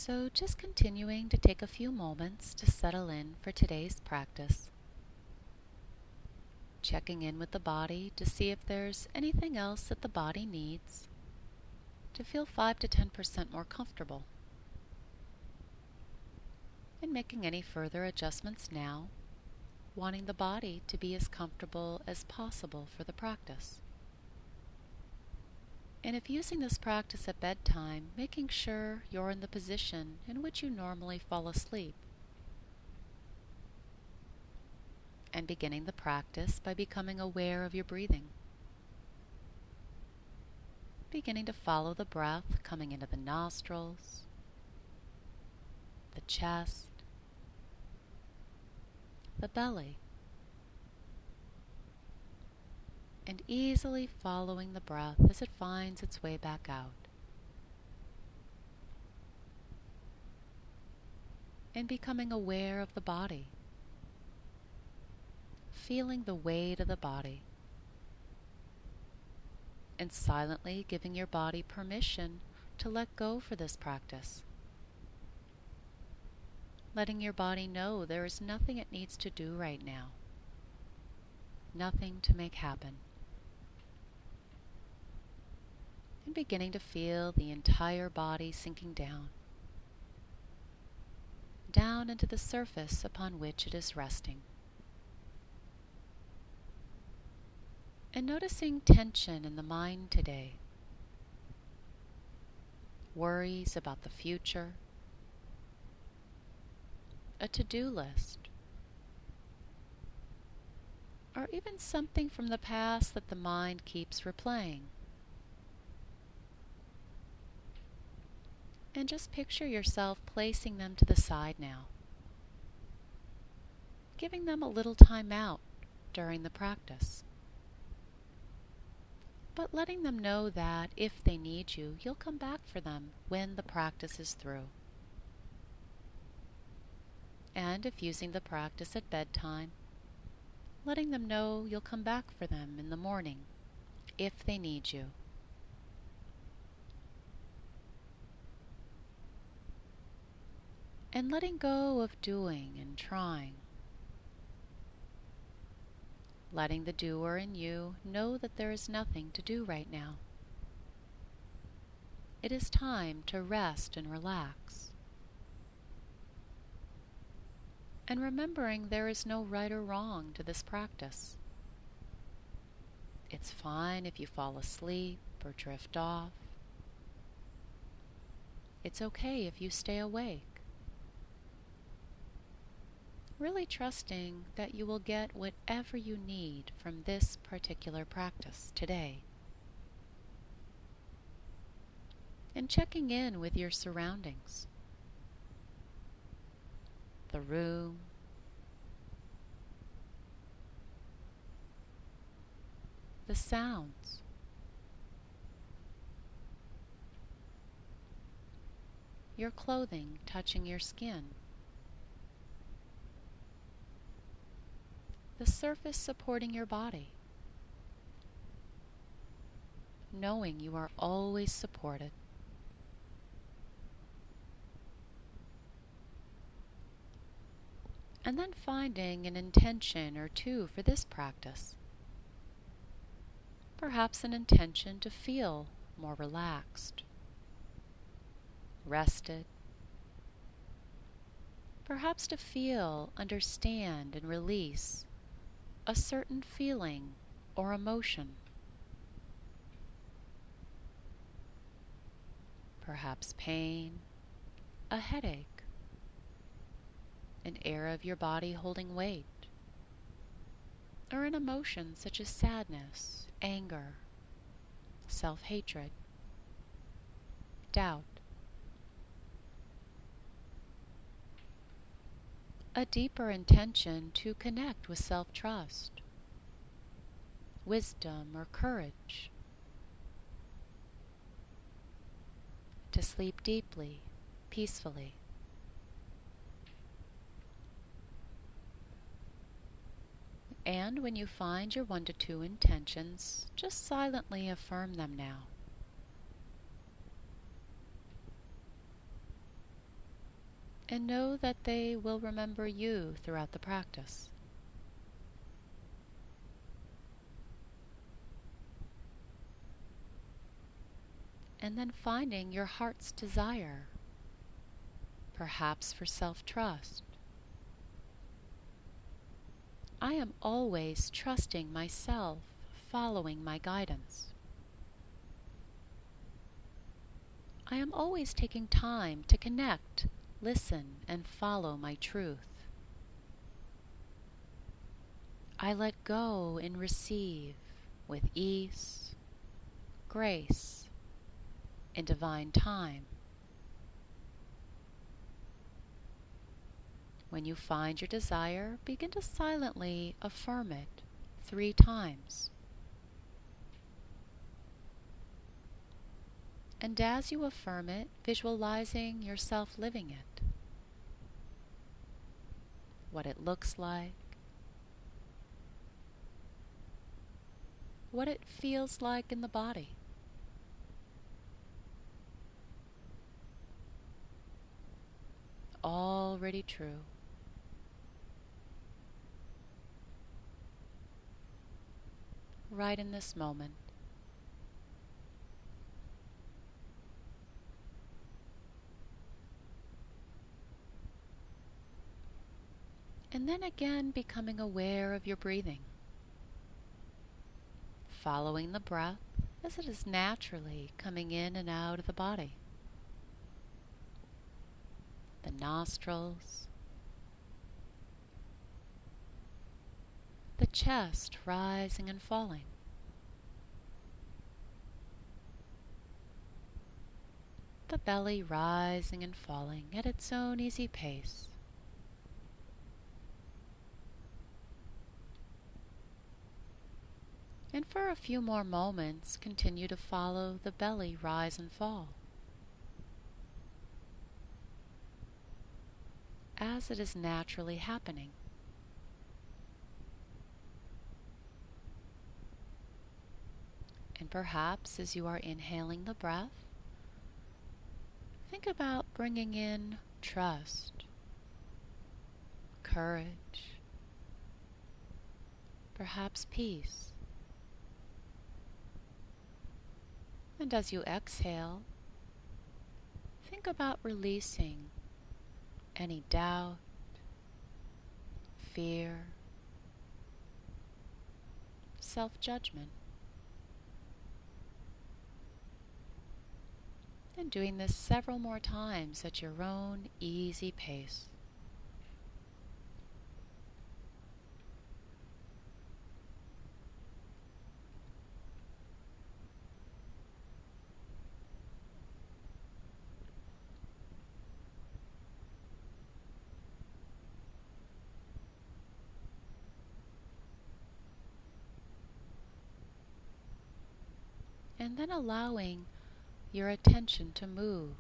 So just continuing to take a few moments to settle in for today's practice. Checking in with the body to see if there's anything else that the body needs to feel 5 to 10% more comfortable. And making any further adjustments now, wanting the body to be as comfortable as possible for the practice. And if using this practice at bedtime, making sure you're in the position in which you normally fall asleep. And beginning the practice by becoming aware of your breathing. Beginning to follow the breath coming into the nostrils, the chest, the belly, and easily following the breath as it finds its way back out. And becoming aware of the body, feeling the weight of the body, and silently giving your body permission to let go for this practice. Letting your body know there is nothing it needs to do right now, nothing to make happen. And beginning to feel the entire body sinking down into the surface upon which it is resting. And noticing tension in the mind today, worries about the future, a to-do list, or even something from the past that the mind keeps replaying. And just picture yourself placing them to the side now, giving them a little time out during the practice, but letting them know that if they need you, you'll come back for them when the practice is through. And if using the practice at bedtime, letting them know you'll come back for them in the morning if they need you. And letting go of doing and trying. Letting the doer in you know that there is nothing to do right now. It is time to rest and relax. And remembering there is no right or wrong to this practice. It's fine if you fall asleep or drift off. It's okay if you stay awake. Really trusting that you will get whatever you need from this particular practice today. And checking in with your surroundings. The room, the sounds, your clothing touching your skin, the surface supporting your body, knowing you are always supported. And then finding an intention or two for this practice. Perhaps an intention to feel more relaxed, rested. Perhaps to feel, understand, and release a certain feeling or emotion. Perhaps pain, a headache, an area of your body holding weight, or an emotion such as sadness, anger, self-hatred, doubt. A deeper intention to connect with self-trust, wisdom, or courage. To sleep deeply, peacefully. And when you find your 1 to 2 intentions, just silently affirm them now. and know that they will remember you throughout the practice. And then finding your heart's desire, perhaps for self-trust. I am always trusting myself, following my guidance. I am always taking time to connect, listen, and follow my truth. I let go and receive with ease, grace, and divine time. When you find your desire, begin to silently affirm it 3 times. And as you affirm it, visualizing yourself living it. What it looks like. What it feels like in the body. Already true. Right in this moment. And then again becoming aware of your breathing. Following the breath as it is naturally coming in and out of the body. The nostrils, the chest rising and falling, the belly rising and falling at its own easy pace. And for a few more moments, continue to follow the belly rise and fall, as it is naturally happening. And perhaps as you are inhaling the breath, think about bringing in trust, courage, perhaps peace. And as you exhale, think about releasing any doubt, fear, self-judgment. And doing this several more times at your own easy pace. And then allowing your attention to move.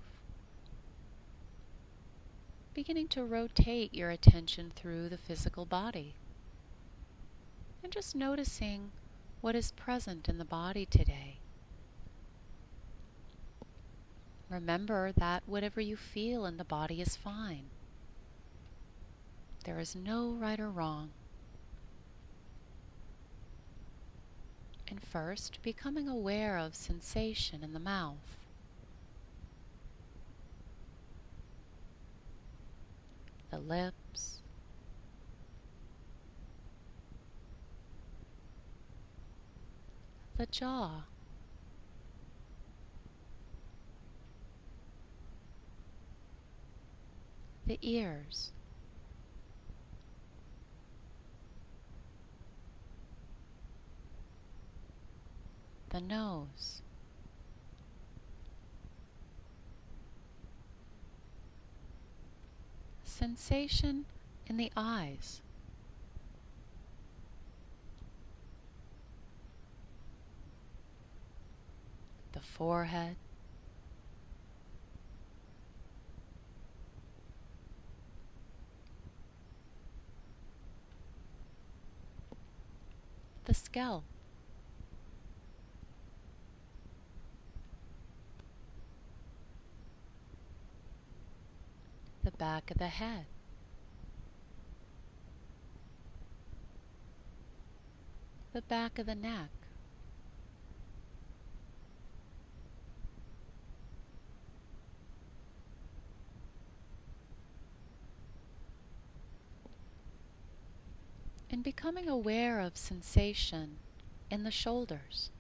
Beginning to rotate your attention through the physical body. And just noticing what is present in the body today. Remember that whatever you feel in the body is fine. There is no right or wrong. And first, becoming aware of sensation in the mouth. The lips. The jaw. The ears. The nose. Sensation in the eyes. The forehead. The scalp. the back of the head, the back of the neck, and becoming aware of sensation in the shoulders.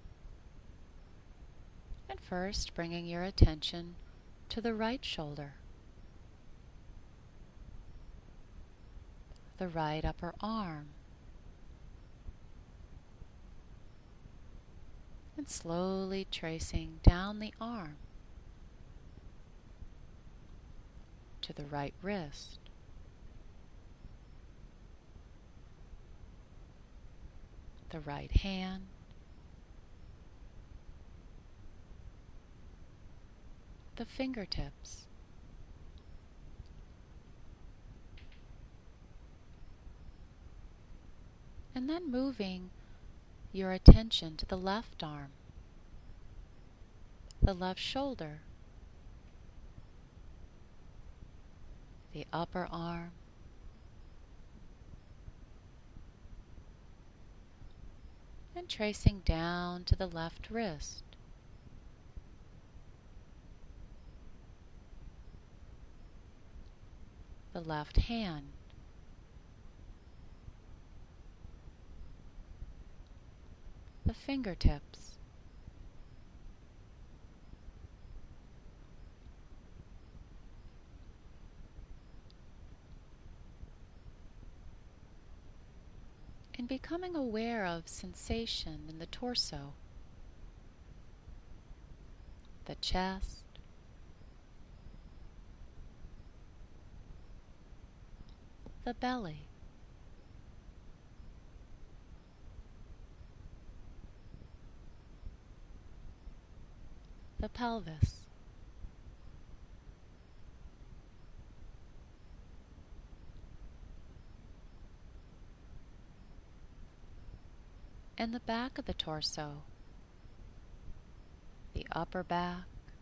And first bringing your attention to the right shoulder, the right upper arm, and slowly tracing down the arm to the right wrist, the right hand, the fingertips, and then moving your attention to the left arm, the left shoulder, the upper arm, and tracing down to the left wrist, the left hand, the fingertips, and becoming aware of sensation in the torso, the chest, the belly, the pelvis, and the back of the torso, the upper back,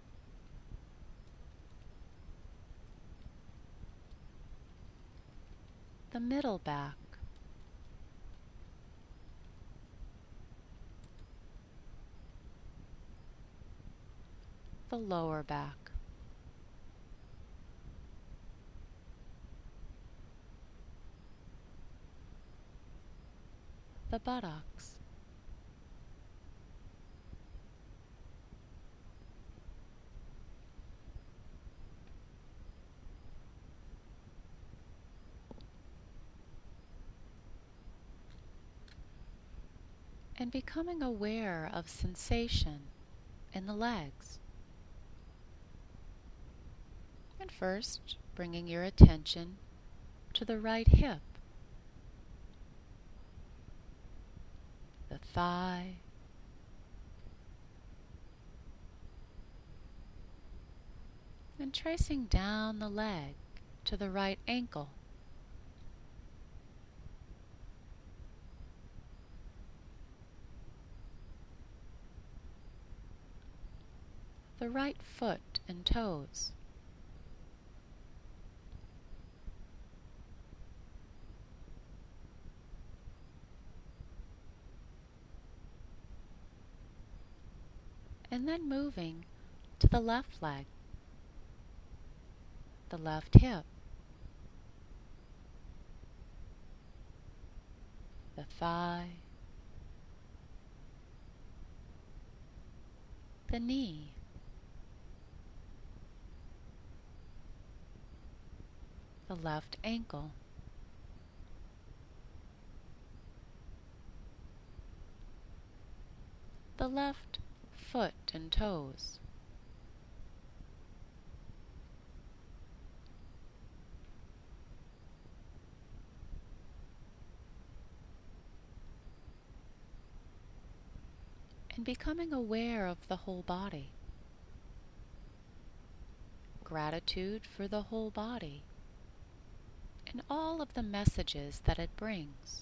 the middle back, the lower back, the buttocks, and becoming aware of sensation in the legs. And first, bringing your attention to the right hip, the thigh, and tracing down the leg to the right ankle, the right foot and toes, and then moving to the left leg, the left hip, the thigh, the knee, the left ankle, the left foot and toes, and becoming aware of the whole body. Gratitude for the whole body and all of the messages that it brings.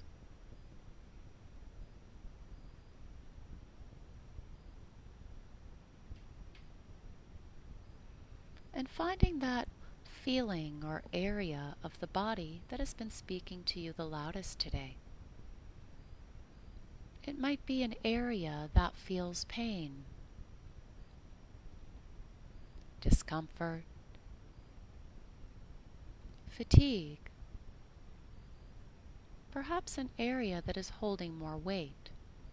And finding that feeling or area of the body that has been speaking to you the loudest today? It might be an area that feels pain, discomfort, fatigue, perhaps an area that is holding more weight.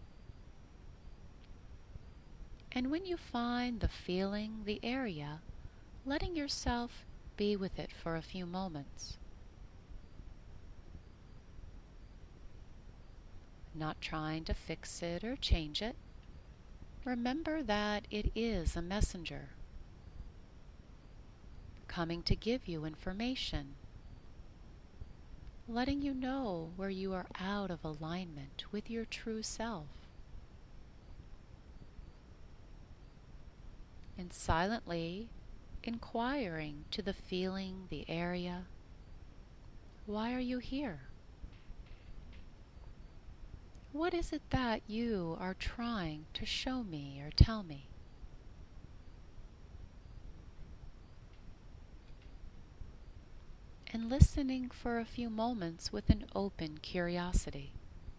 And when you find the feeling, the area, letting yourself be with it for a few moments. Not trying to fix it or change it. Remember that it is a messenger, coming to give you information, letting you know where you are out of alignment with your true self. And silently inquiring to the feeling, the area, why are you here? What is it that you are trying to show me or tell me? And listening for a few moments with an open curiosity.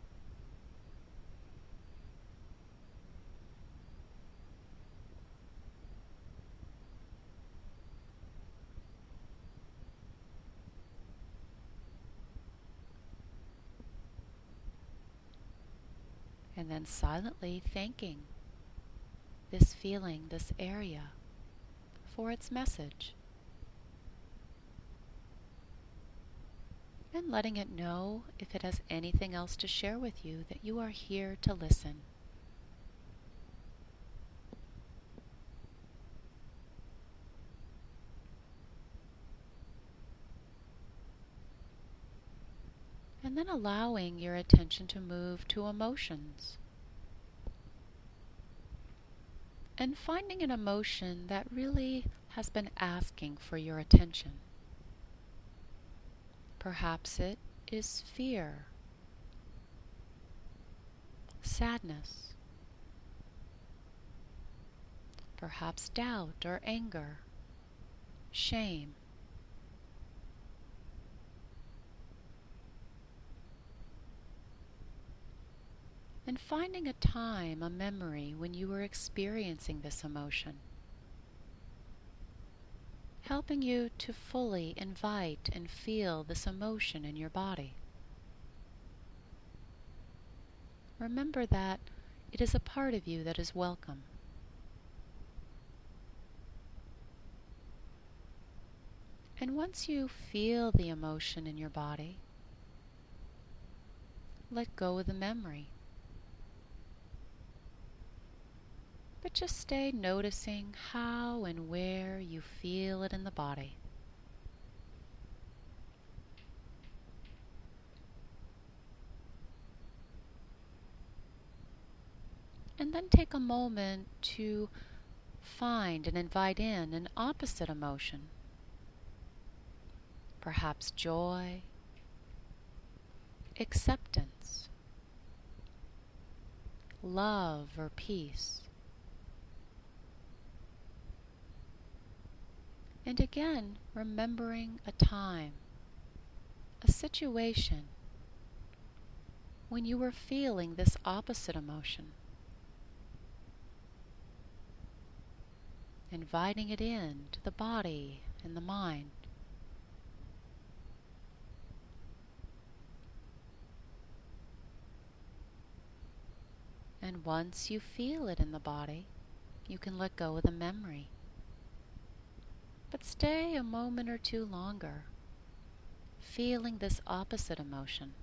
And then silently thanking this feeling, this area, for its message. And letting it know, if it has anything else to share with you, that you are here to listen. And then allowing your attention to move to emotions. And finding an emotion that really has been asking for your attention. Perhaps it is fear, sadness, perhaps doubt or anger, shame. And finding a time, a memory when you were experiencing this emotion, helping you to fully invite and feel this emotion in your body. Remember that it is a part of you that is welcome. And once you feel the emotion in your body, let go of the memory. But just stay noticing how and where you feel it in the body. And then take a moment to find and invite in an opposite emotion. Perhaps joy, acceptance, love or peace. And again, remembering a time, a situation, when you were feeling this opposite emotion. Inviting it in to the body and the mind. And once you feel it in the body, you can let go of the memory. But stay a moment or two longer, feeling this opposite emotion.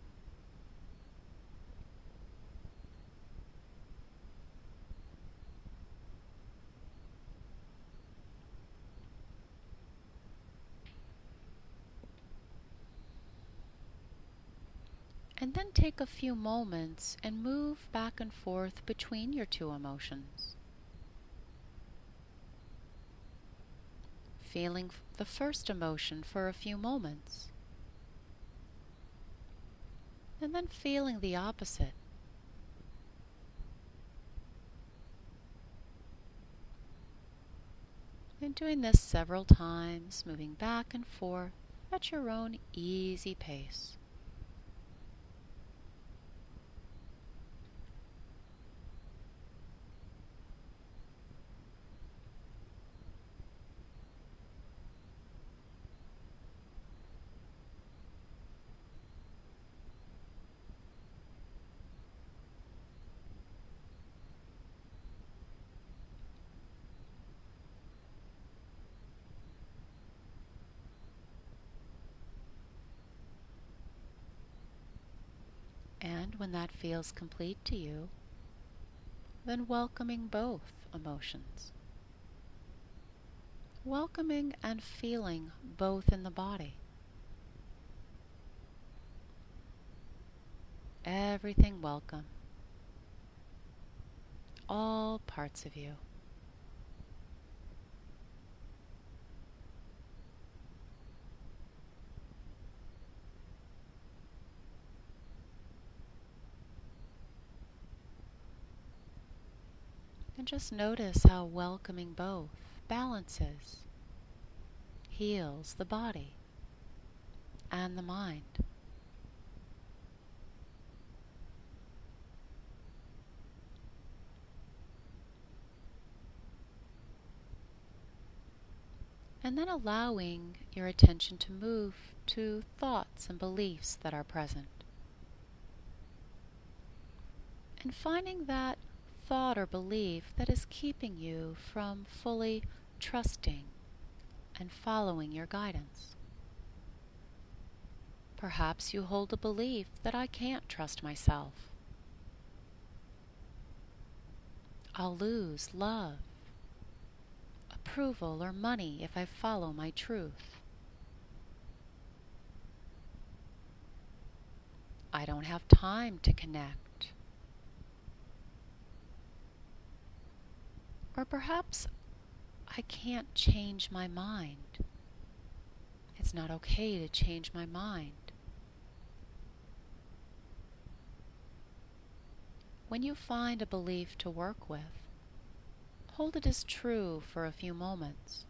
And then take a few moments and move back and forth between your two emotions. Feeling the first emotion for a few moments. And then feeling the opposite. And doing this several times, moving back and forth at your own easy pace. And when that feels complete to you, then welcoming both emotions. Welcoming and feeling both in the body. Everything welcome. All parts of you. And just notice how welcoming both balances, heals the body and the mind. And then allowing your attention to move to thoughts and beliefs that are present. And finding that thought or belief that is keeping you from fully trusting and following your guidance. Perhaps you hold a belief that I can't trust myself. I'll lose love, approval, or money if I follow my truth. I don't have time to connect. Or perhaps I can't change my mind. It's not okay to change my mind. When you find a belief to work with, hold it as true for a few moments.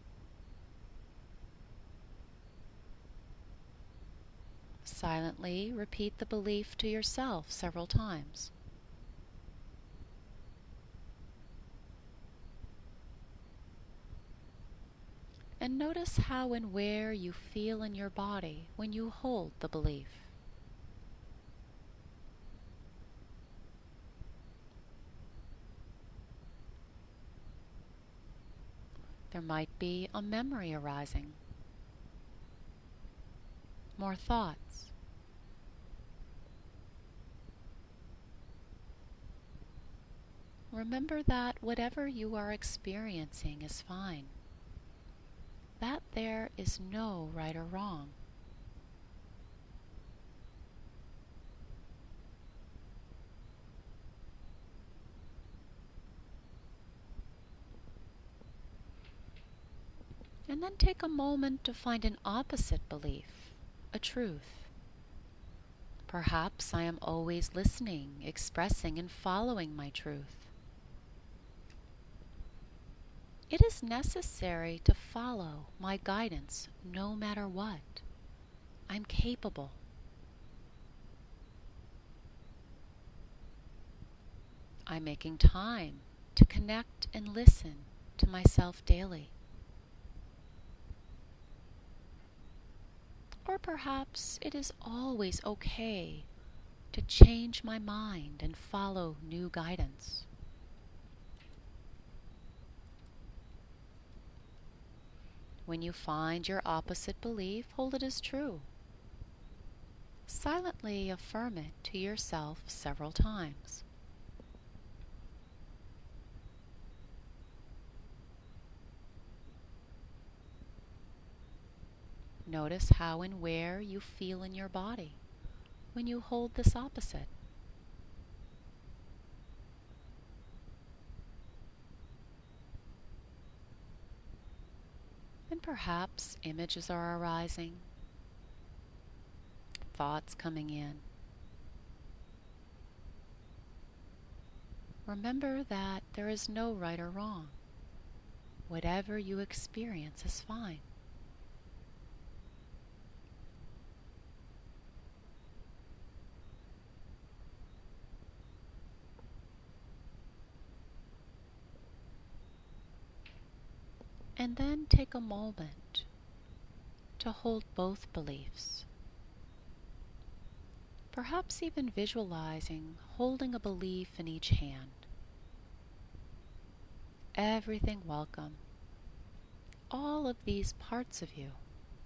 Silently repeat the belief to yourself several times. And notice how and where you feel in your body when you hold the belief. There might be a memory arising, more thoughts. Remember that whatever you are experiencing is fine. That there is no right or wrong. And then take a moment to find an opposite belief, a truth. Perhaps I am always listening, expressing, and following my truth. It is necessary to follow my guidance no matter what. I'm capable. I'm making time to connect and listen to myself daily. Or perhaps it is always okay to change my mind and follow new guidance. When you find your opposite belief, hold it as true. Silently affirm it to yourself several times. Notice how and where you feel in your body when you hold this opposite. And perhaps images are arising, thoughts coming in. Remember that there is no right or wrong. Whatever you experience is fine. And then take a moment to hold both beliefs. Perhaps even visualizing holding a belief in each hand. Everything welcome. All of these parts of you.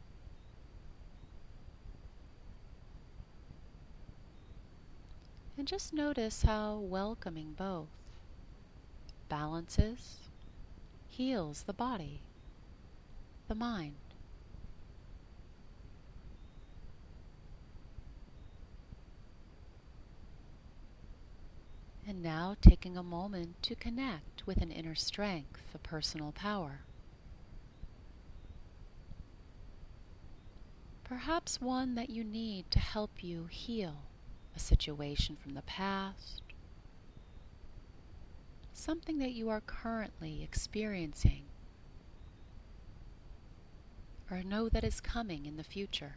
And just notice how welcoming both balances, heals the body, the mind. And now taking a moment to connect with an inner strength, a personal power. Perhaps one that you need to help you heal a situation from the past, something that you are currently experiencing, or know that is coming in the future.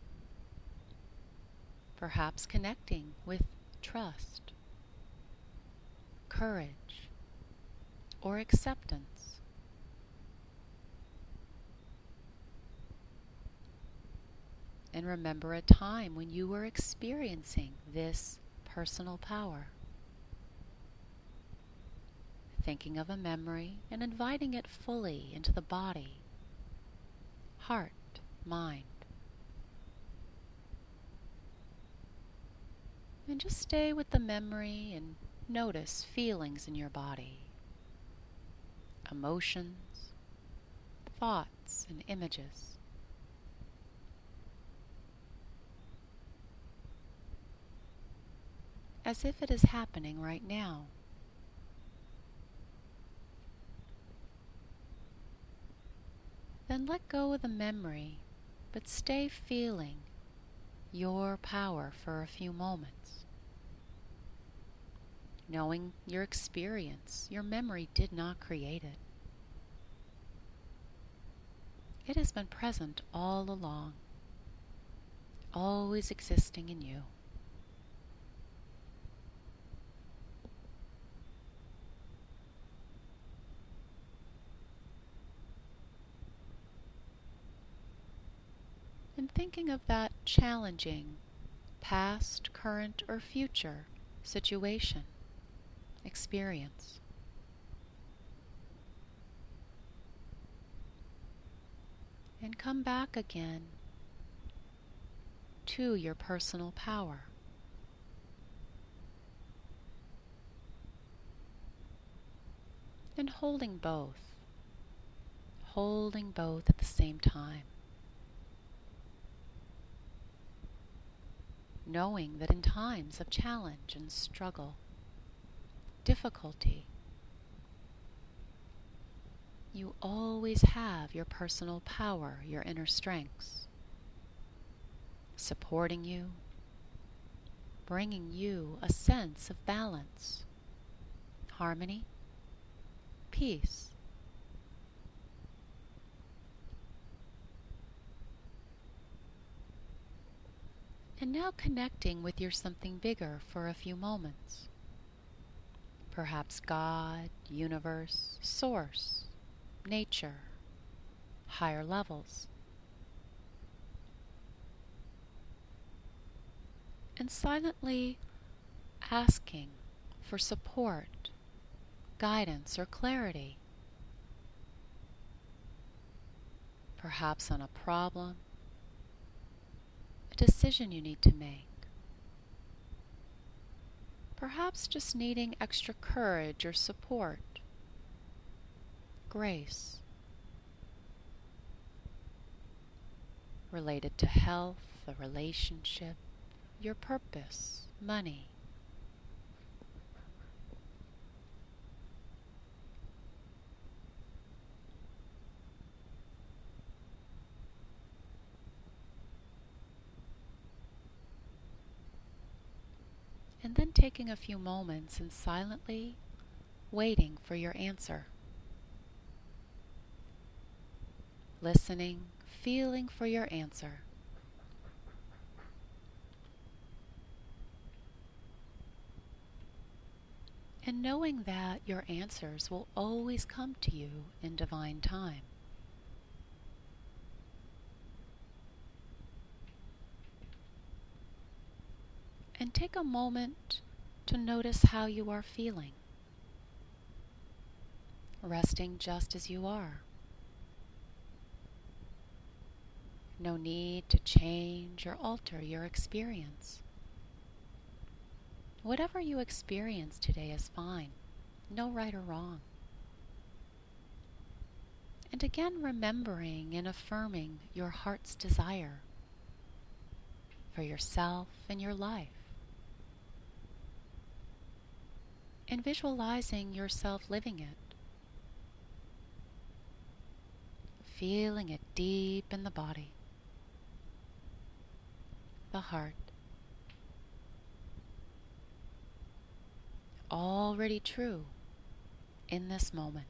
Perhaps connecting with trust, courage, or acceptance. And remember a time when you were experiencing this personal power. Thinking of a memory and inviting it fully into the body, heart, mind. And just stay with the memory and notice feelings in your body, emotions, thoughts, and images. As if it is happening right now. Then let go of the memory, but stay feeling your power for a few moments. Knowing your experience, your memory did not create it. It has been present all along, always existing in you. And thinking of that challenging, past, current, or future situation, experience. And come back again to your personal power. And holding both at the same time. Knowing that in times of challenge and struggle, difficulty, you always have your personal power, your inner strengths, supporting you, bringing you a sense of balance, harmony, peace. And now connecting with your something bigger for a few moments. Perhaps God, universe, source, nature, higher levels. And silently asking for support, guidance, or clarity. Perhaps on a problem, a decision you need to make. Perhaps just needing extra courage or support, grace, related to health, a relationship, your purpose, money. And then taking a few moments and silently waiting for your answer. listening, feeling for your answer. And knowing that your answers will always come to you in divine time. And take a moment to notice how you are feeling, resting just as you are. No need to change or alter your experience. Whatever you experience today is fine, no right or wrong. And again, remembering and affirming your heart's desire for yourself and your life. And visualizing yourself living it. Feeling it deep in the body, the heart. Already true in this moment.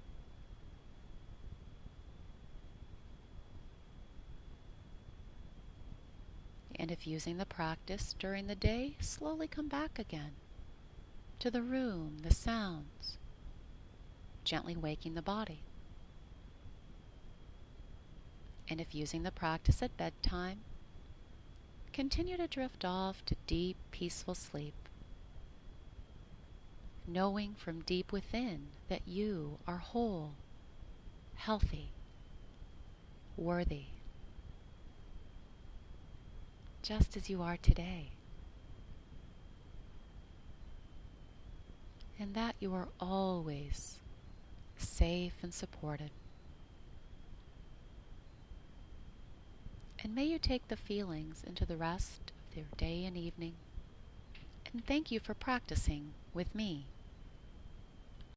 And if using the practice during the day, slowly come back again to the room, the sounds, gently waking the body. And if using the practice at bedtime, continue to drift off to deep, peaceful sleep, knowing from deep within that you are whole, healthy, worthy, just as you are today. And that you are always safe and supported. And may you take the feelings into the rest of your day and evening. And thank you for practicing with me.